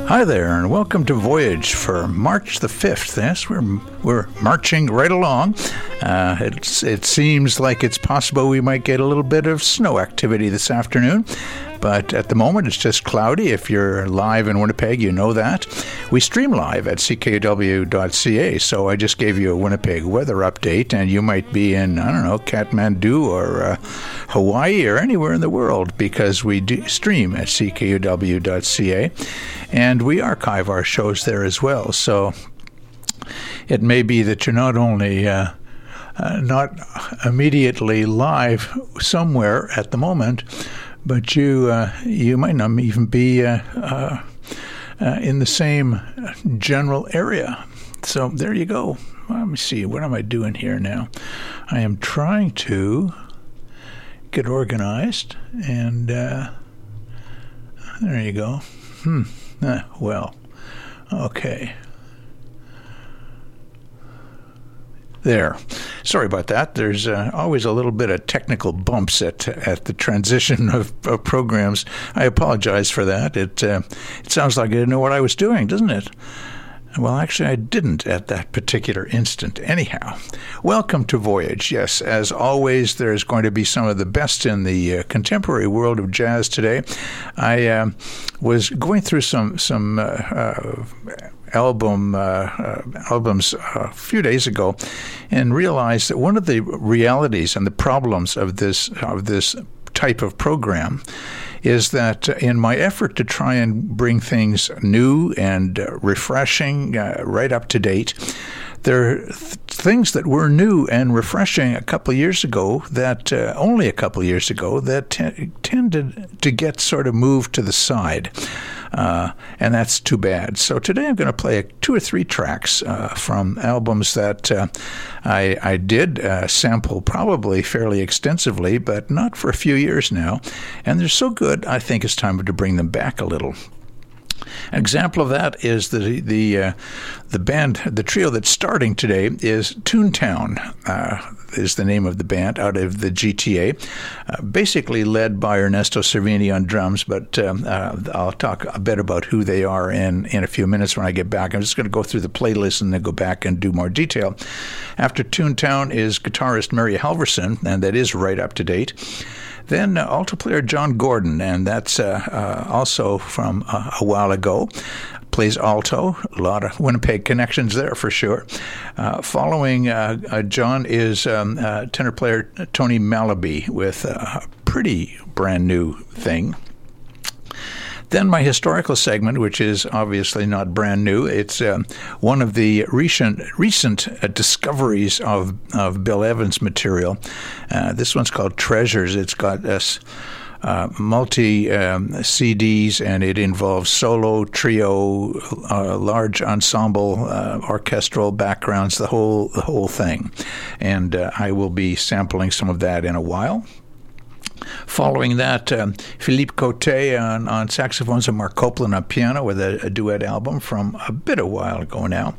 Hi there, and welcome to Voyage for March the 5th. Yes, we're marching right along. It seems like it's possible we might get a little bit of snow activity this afternoon, but at the moment it's just cloudy. If you're live in Winnipeg, you know that. We stream live at ckw.ca, so I just gave you a Winnipeg weather update, and you might be in, I don't know, Kathmandu or Hawaii or anywhere in the world, because we do stream at ckw.ca, and we archive our shows there as well. So it may be that you're not only not immediately live somewhere at the moment, but you might not even be in the same general area. So there you go. Let me see. What am I doing here now? I am trying to get organized, and there you go. Well, okay. There. Sorry about that. There's always a little bit of technical bumps at the transition of programs. I apologize for that. It sounds like I didn't know what I was doing, doesn't it? Well, actually, I didn't at that particular instant. Anyhow, welcome to Voyage. Yes, as always, there's going to be some of the best in the contemporary world of jazz today. I was going through some albums a few days ago, and realized that one of the realities and the problems of this type of program is that in my effort to try and bring things new and refreshing, right up to date, there are things that were new and refreshing a couple of years ago that only a couple of years ago that tended to get sort of moved to the side. And that's too bad. So today I'm going to play 2 or 3 tracks from albums that I did sample probably fairly extensively, but not for a few years now. And they're so good, I think it's time to bring them back a little. An example of that is the band, the trio that's starting today is Toontown, is the name of the band out of the GTA, basically led by Ernesto Cervini on drums, but I'll talk a bit about who they are in a few minutes when I get back. I'm just going to go through the playlist and then go back and do more detail. After Toontown is guitarist Mary Halverson, and that is right up to date. Then alto player John Gordon, and that's also from a while ago. Plays alto, a lot of Winnipeg connections there for sure. Following John is tenor player Tony Malaby with a pretty brand new thing. Then my historical segment, which is obviously not brand new. It's one of the recent discoveries of Bill Evans' material. This one's called Treasures. It's got multi CDs, and it involves solo, trio, large ensemble, orchestral backgrounds, the whole thing. And I will be sampling some of that in a while. Following that, Philippe Cote on saxophones and Mark Copeland on piano with a duet album from a bit a while ago now.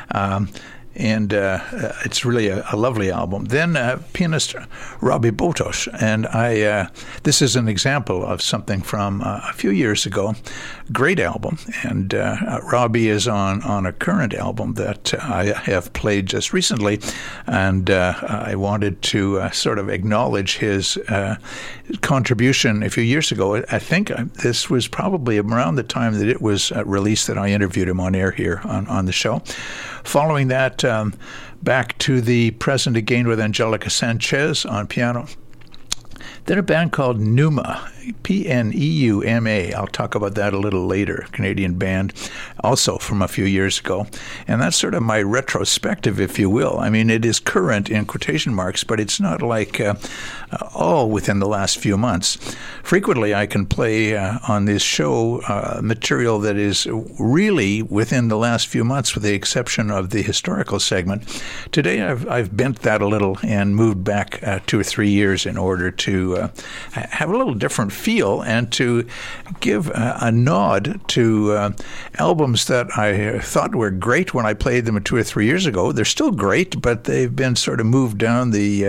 And it's really a lovely album. Then pianist Robbie Botos, and this is an example of something from a few years ago. Great album, and Robbie is on a current album that I have played just recently, and I wanted to sort of acknowledge his contribution a few years ago. I think this was probably around the time that it was released that I interviewed him on air here on the show. Following that, back to the present again with Angelica Sanchez on piano. Then a band called Pneuma, Pneuma. I'll talk about that a little later. Canadian band, also from a few years ago. And that's sort of my retrospective, if you will. I mean, it is current in quotation marks, but it's not like all within the last few months. Frequently, I can play on this show material that is really within the last few months, with the exception of the historical segment. Today, I've bent that a little and moved back 2 or 3 years in order to have a little different feel and to give a nod to albums that I thought were great when I played them 2 or 3 years ago. They're still great, but they've been sort of moved down the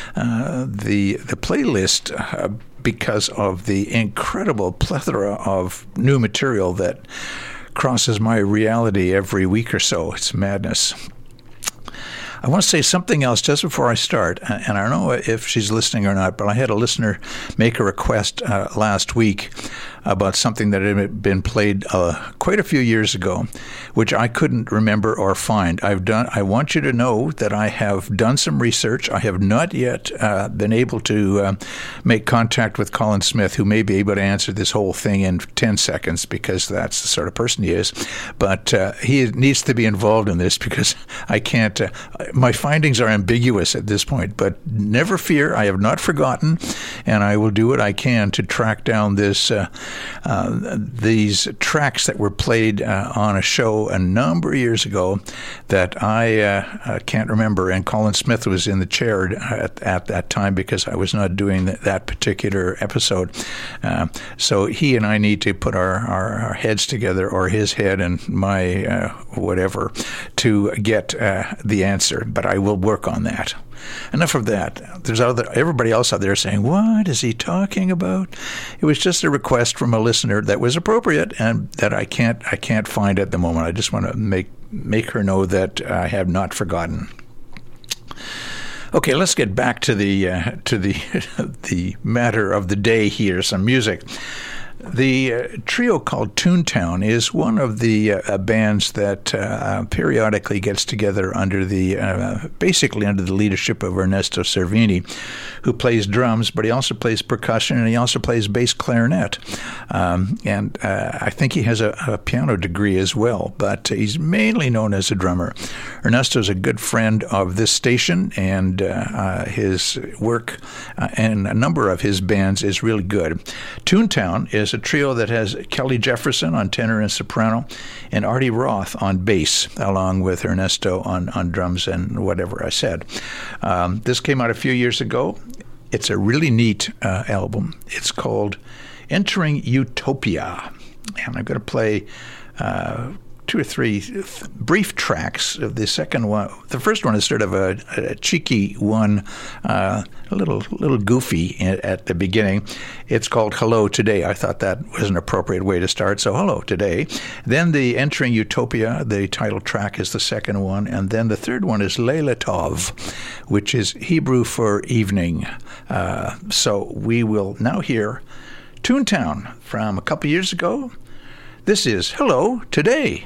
playlist because of the incredible plethora of new material that crosses my reality every week or so. It's madness. I want to say something else just before I start, and I don't know if she's listening or not, but I had a listener make a request last week about something that had been played quite a few years ago, which I couldn't remember or find. I want you to know that I have done some research. I have not yet been able to make contact with Colin Smith, who may be able to answer this whole thing in 10 seconds, because that's the sort of person he is. But he needs to be involved in this, because I can't. My findings are ambiguous at this point, but never fear, I have not forgotten, and I will do what I can to track down these tracks that were played on a show a number of years ago that I can't remember, and Colin Smith was in the chair at that time because I was not doing that particular episode. So he and I need to put our heads together, or his head and my whatever, to get the answer. But I will work on that. Enough of that. There's everybody else out there saying, what is he talking about? It was just a request from a listener that was appropriate and that I can't find at the moment. I just want to make her know that I have not forgotten. Okay, let's get back to the the matter of the day here, some music. The trio called Toontown is one of the bands that periodically gets together under basically under the leadership of Ernesto Cervini, who plays drums, but he also plays percussion and he also plays bass clarinet. And I think he has a piano degree as well, but he's mainly known as a drummer. Ernesto is a good friend of this station, and his work and a number of his bands is really good. Toontown is a trio that has Kelly Jefferson on tenor and soprano, and Artie Roth on bass, along with Ernesto on drums and whatever I said. This came out a few years ago. It's a really neat album. It's called Entering Utopia, and I'm going to play 2 or 3 brief tracks of the second one. The first one is sort of a cheeky one, a little goofy at the beginning. It's called Hello Today. I thought that was an appropriate way to start, so Hello Today. Then the Entering Utopia, the title track, is the second one, and then the third one is Leila Tov, which is Hebrew for evening. So we will now hear Toontown from a couple years ago. This is Hello Today.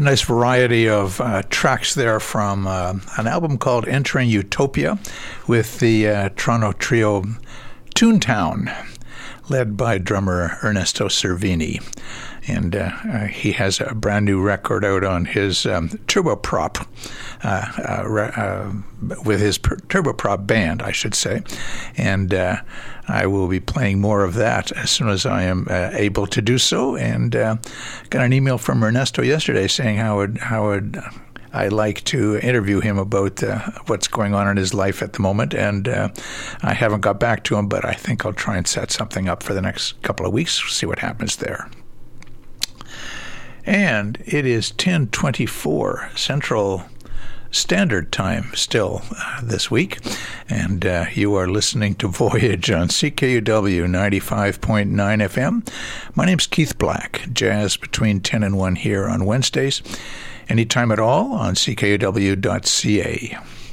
nice variety of tracks there from an album called Entering Utopia with the Toronto trio Toontown, led by drummer Ernesto Cervini. And he has a brand new record out on his Turboprop, with his Turboprop band, I should say. And I will be playing more of that as soon as I am able to do so. And got an email from Ernesto yesterday saying how would I like to interview him about what's going on in his life at the moment. And I haven't got back to him, but I think I'll try and set something up for the next couple of weeks, see what happens there. And it is 10:24 Central Standard Time still this week, and you are listening to Voyage on CKUW 95.9 FM. My name's Keith Black, jazz between 10 and 1 here on Wednesdays, anytime at all on ckw.ca.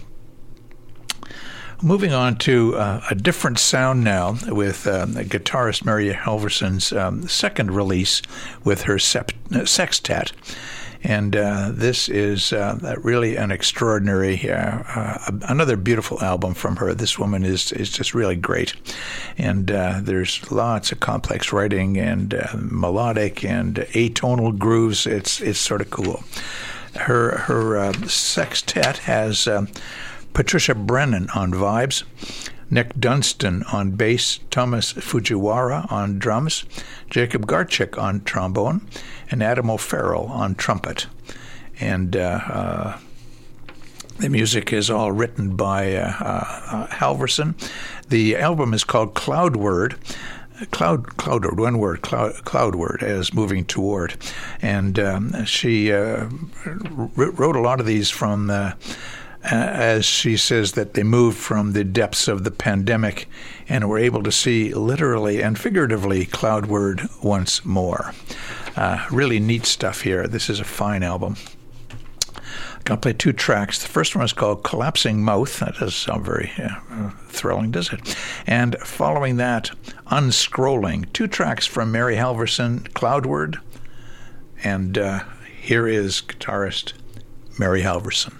Moving on to a different sound now with guitarist Mary Halverson's second release with her sextet. And this is really an extraordinary, another beautiful album from her. This woman is just really great. And there's lots of complex writing and melodic and atonal grooves. It's sort of cool. Her sextet has Patricia Brennan on vibes, Nick Dunstan on bass, Thomas Fujiwara on drums, Jacob Garchik on trombone, and Adam O'Farrell on trumpet. And the music is all written by Halverson. The album is called Cloudward. Cloudward, one word, Cloudward, as moving toward. And she wrote a lot of these from as she says that they moved from the depths of the pandemic and were able to see literally and figuratively Cloudward once more. Really neat stuff here. This is a fine album. I'm going to play two tracks. The first one is called Collapsing Mouth. That does sound very thrilling, does it? And following that, Unscrolling. Two tracks from Mary Halverson, Cloudward. And here is guitarist Mary Halverson.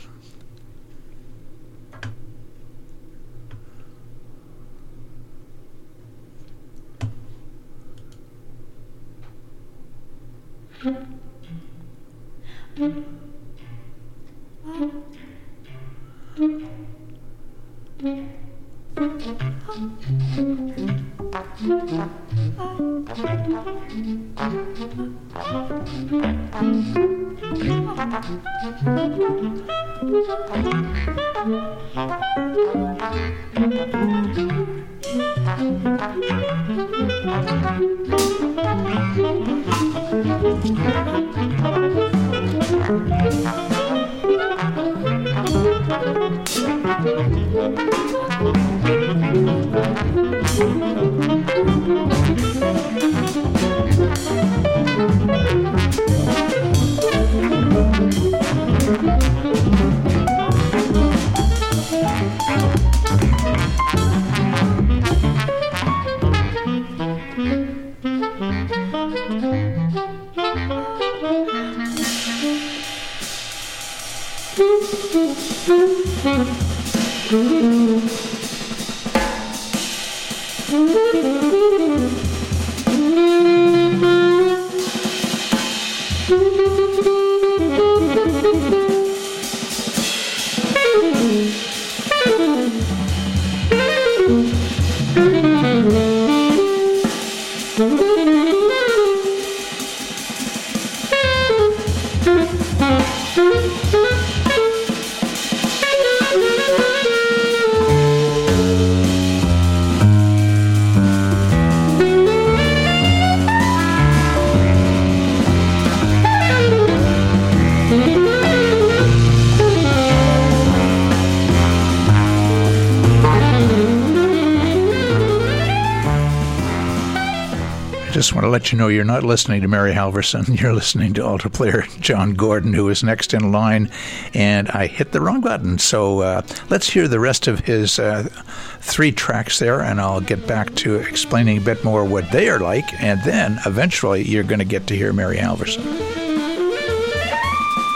Just want to let you know you're not listening to Mary Halverson. You're listening to alto player John Gordon, who is next in line, and I hit the wrong button. So let's hear the rest of his three tracks there, and I'll get back to explaining a bit more what they are like, and then eventually you're going to get to hear Mary Halverson.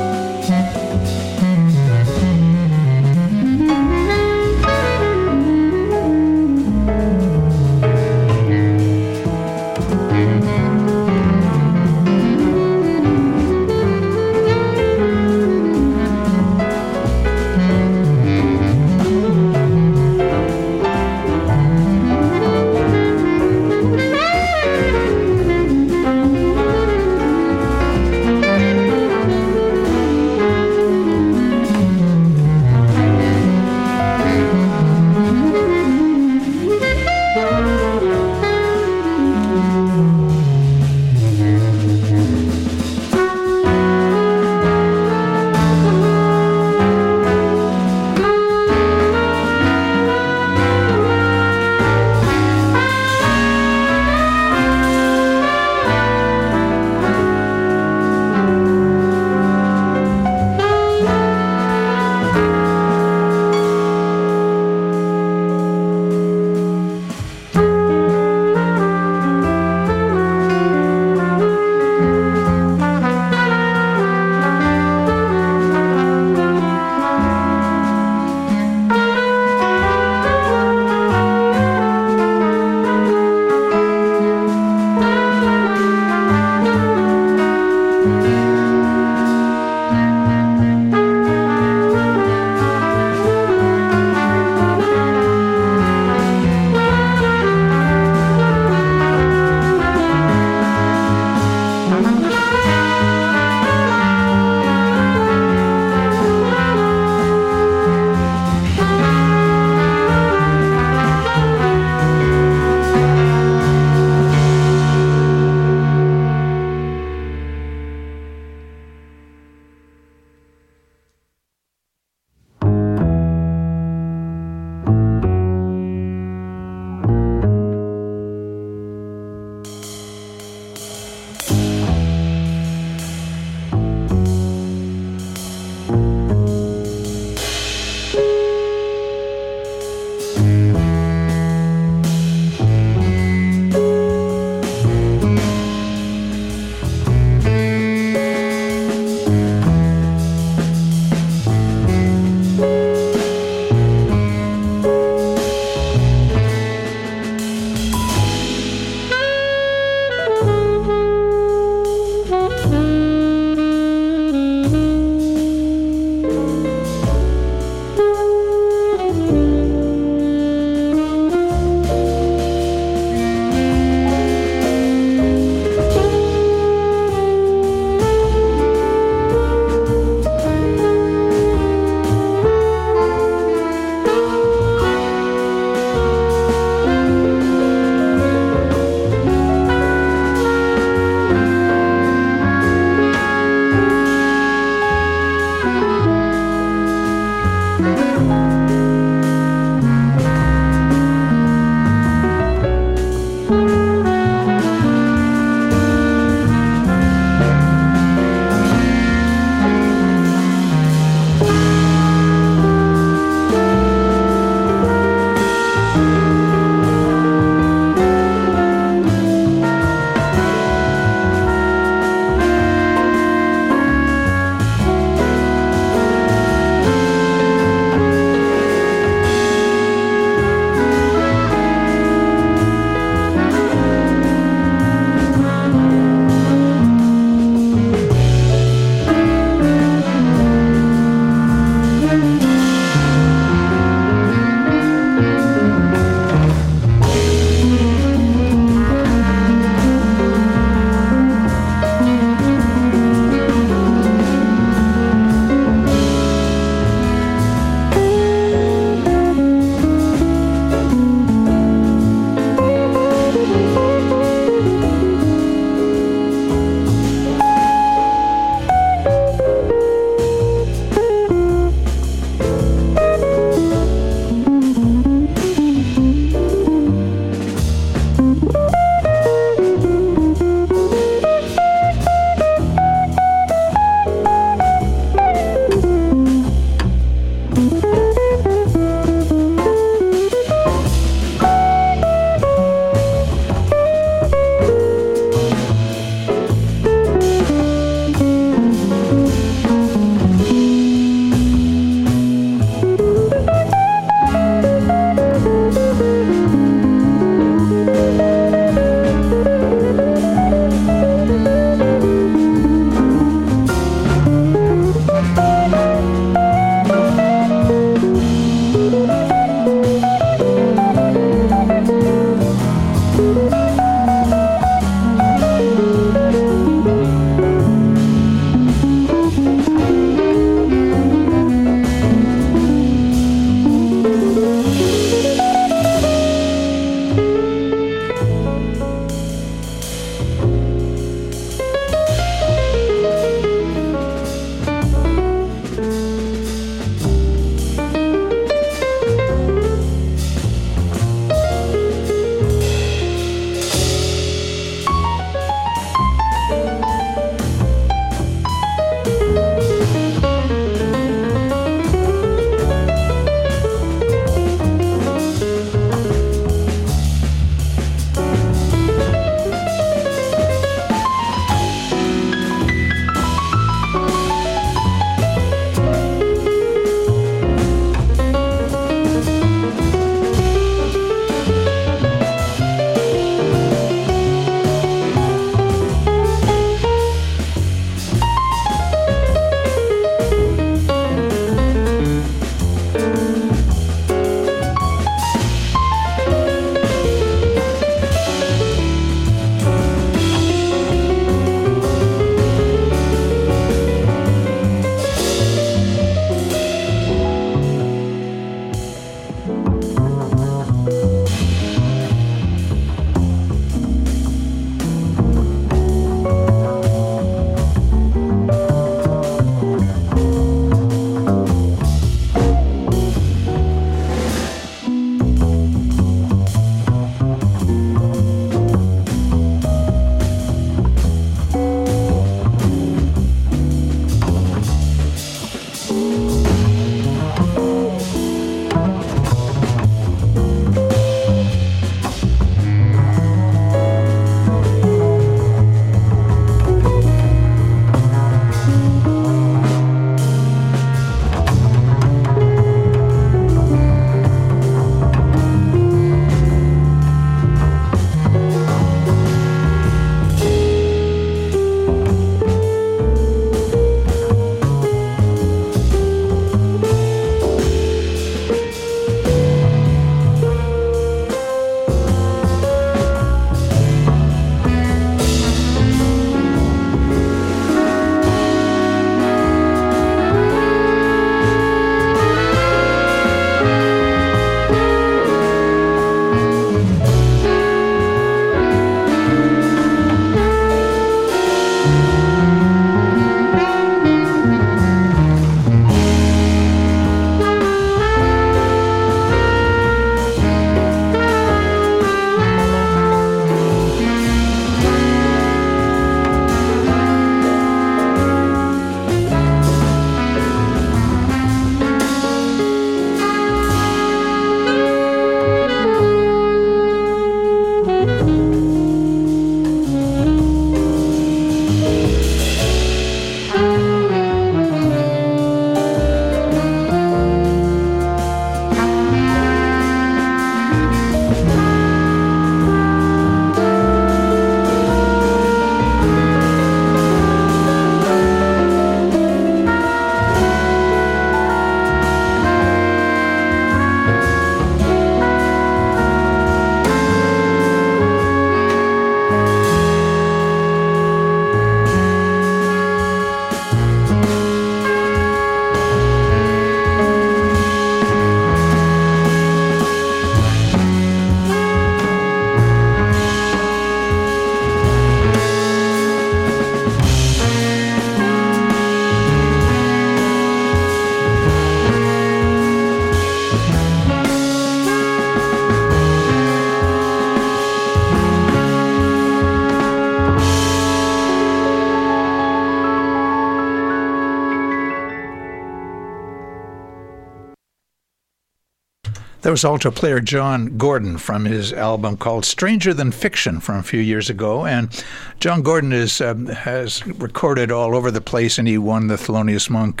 That was alto player John Gordon from his album called Stranger Than Fiction from a few years ago. And John Gordon has recorded all over the place, and he won the Thelonious Monk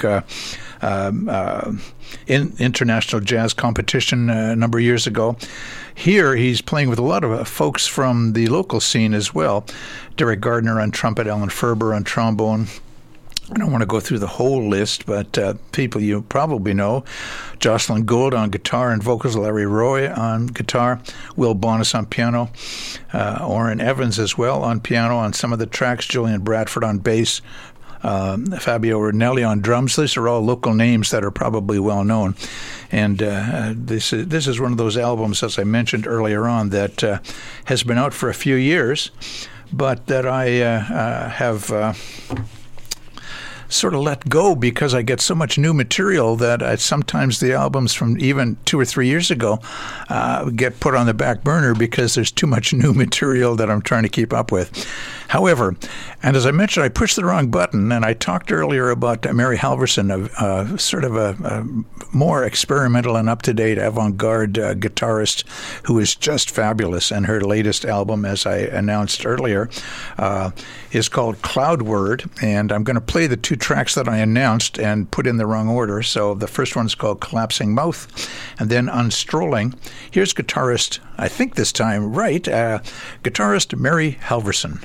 international jazz competition a number of years ago. Here he's playing with a lot of folks from the local scene as well. Derek Gardner on trumpet, Alan Ferber on trombone. I don't want to go through the whole list, but people you probably know. Jocelyn Gould on guitar and vocals, Larry Roy on guitar, Will Bonas on piano, Orrin Evans as well on piano on some of the tracks, Julian Bradford on bass, Fabio Ranelli on drums. These are all local names that are probably well known. And this is one of those albums, as I mentioned earlier on, that has been out for a few years, but that I have sort of let go because I get so much new material that sometimes the albums from even 2 or 3 years ago get put on the back burner because there's too much new material that I'm trying to keep up with. However, and as I mentioned, I pushed the wrong button, and I talked earlier about Mary Halverson, sort of a more experimental and up-to-date avant-garde guitarist who is just fabulous. And her latest album, as I announced earlier, is called Cloudward, and I'm going to play the 2 tracks that I announced and put in the wrong order. So the first one is called Collapsing Mouth, and then Unstrolling. Here's guitarist, I think this time right, guitarist Mary Halverson.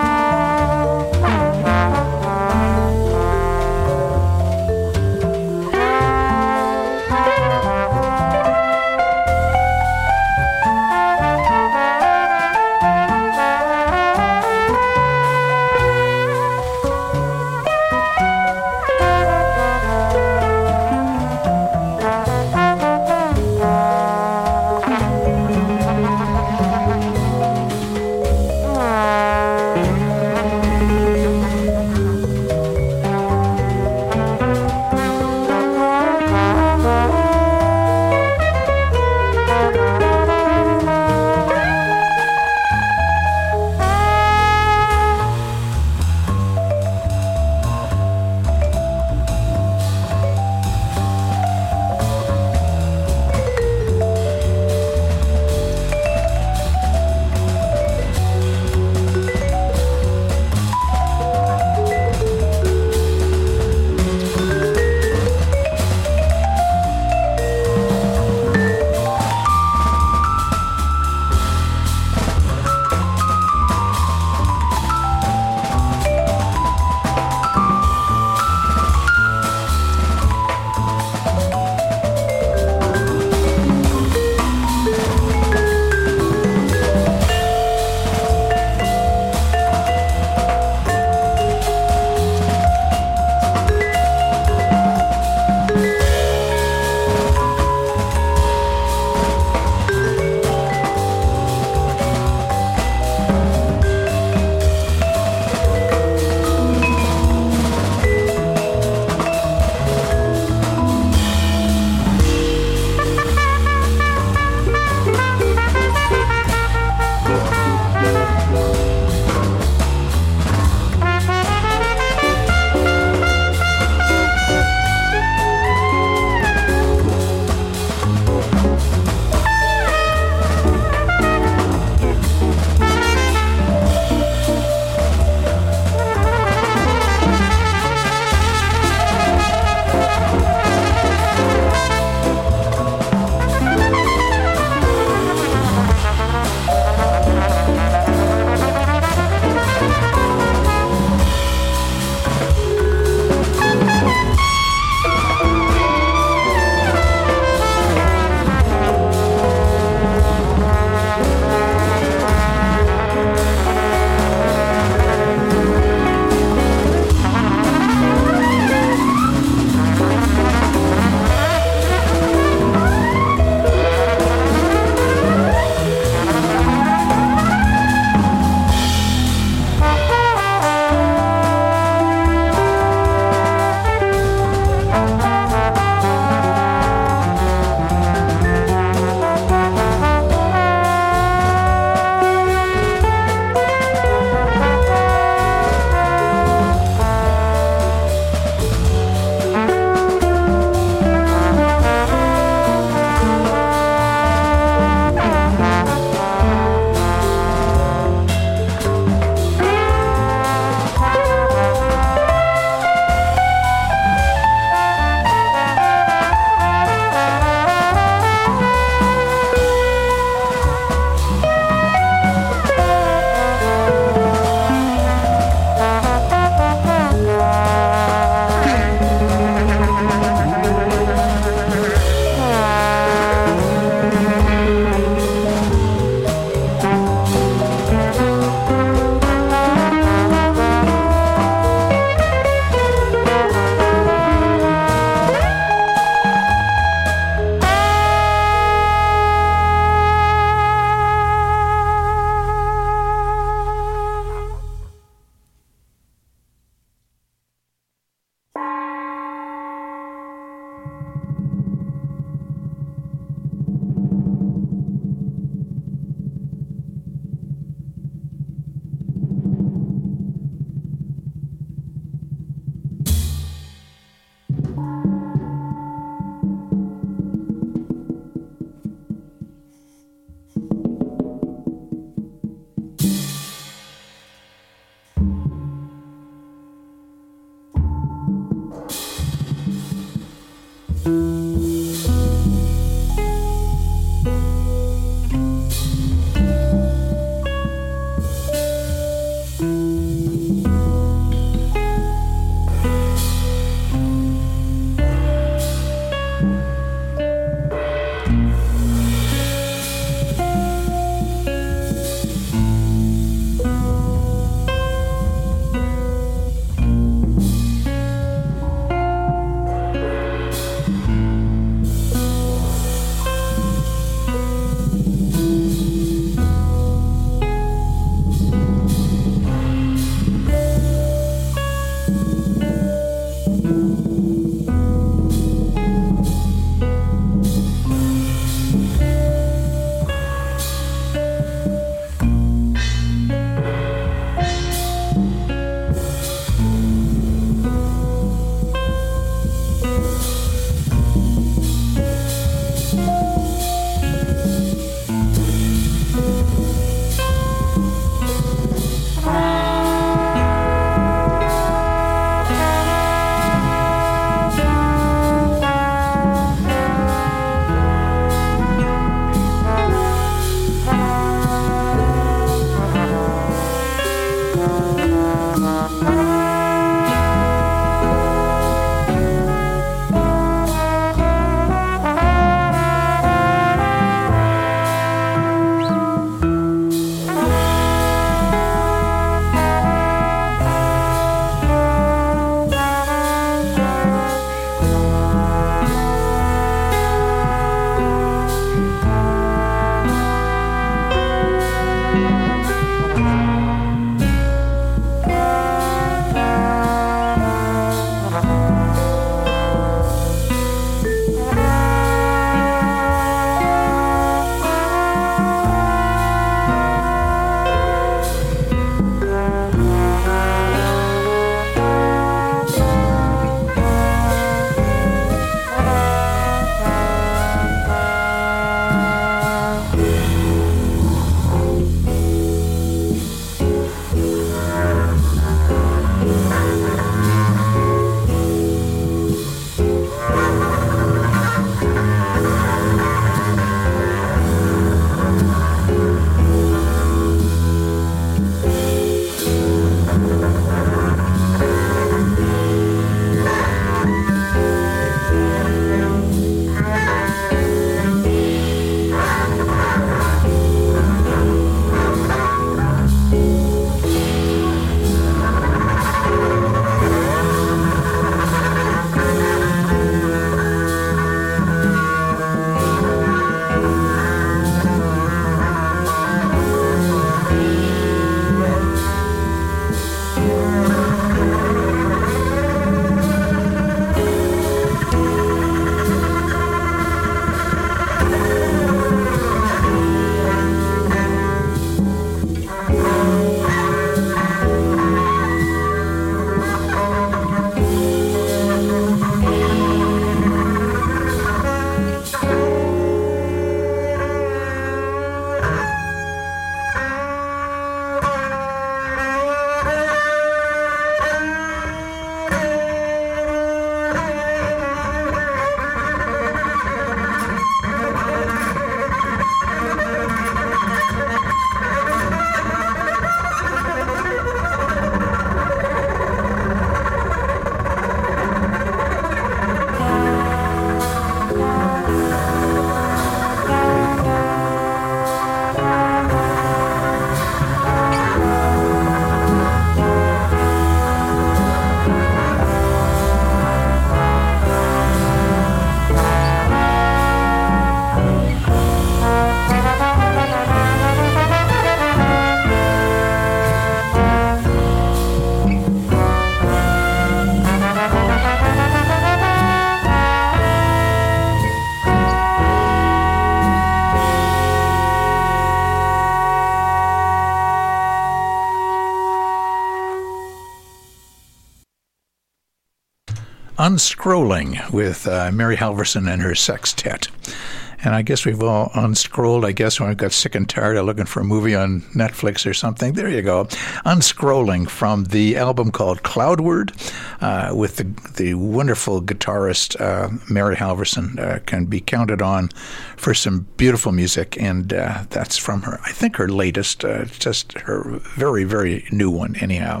Unscrolling with Mary Halvorson and her sextet. And I guess we've all unscrolled, I guess, when we got sick and tired of looking for a movie on Netflix or something. There you go. Unscrolling from the album called Cloudward with the wonderful guitarist Mary Halvorson can be counted on for some beautiful music. And that's from her, I think her latest, just her very, very new one anyhow.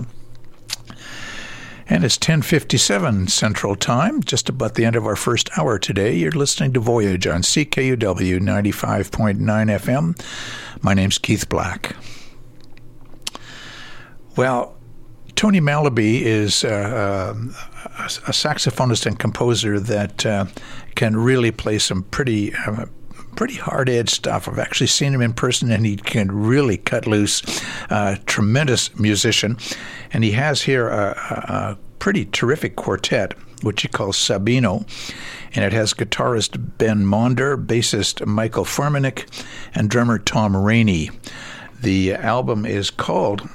And it's 10:57 Central Time, just about the end of our first hour today. You're listening to Voyage on CKUW 95.9 FM. My name's Keith Black. Well, Tony Malaby is a saxophonist and composer that can really play some pretty hard-edged stuff. I've actually seen him in person, and he can really cut loose. Tremendous musician. And he has here a pretty terrific quartet which he calls Sabino, and it has guitarist Ben Monder, bassist Michael Formanek, and drummer Tom Rainey. The album is called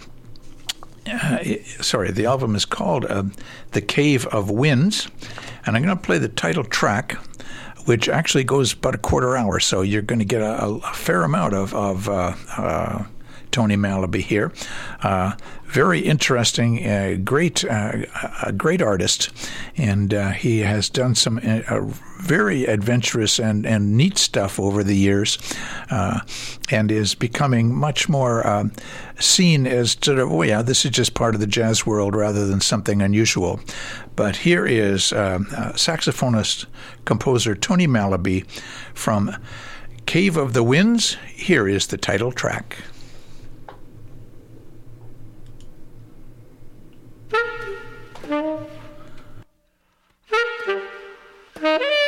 The Cave of Winds, and I'm going to play the title track, which actually goes about a quarter hour, so you're going to get a fair amount of Tony Malaby here. Very interesting, great artist, and he has done some very adventurous and neat stuff over the years, and is becoming much more seen as sort of, this is just part of the jazz world rather than something unusual. But here is saxophonist, composer Tony Malaby from Cave of the Winds. Here is the title track. Thank you.